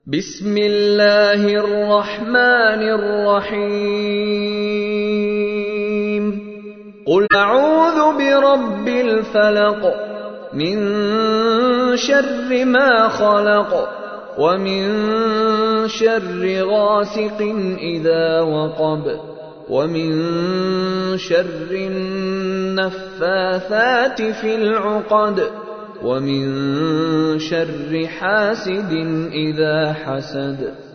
بسم الله الرحمن الرحيم قل أعوذ برب الفلق من شر ما خلق ومن شر غاسق إذا وقب ومن شر النفاثات في العقد ومن شر حاسد إذا حسد